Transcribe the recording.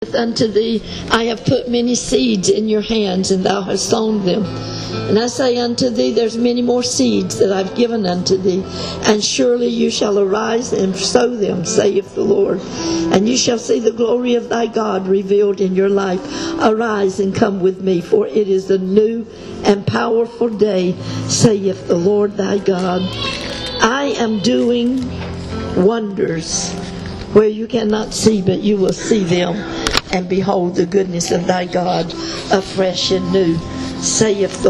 unto thee, I have put many seeds in your hands, and thou hast sown them. And I say unto thee, there's many more seeds that I've given unto thee, and surely you shall arise and sow them, saith the Lord. And you shall see the glory of thy God revealed in your life. Arise and come with me, for it is a new and powerful day, saith the Lord thy God. I am doing wonders where you cannot see, but you will see them, and behold the goodness of thy God afresh and new, saith the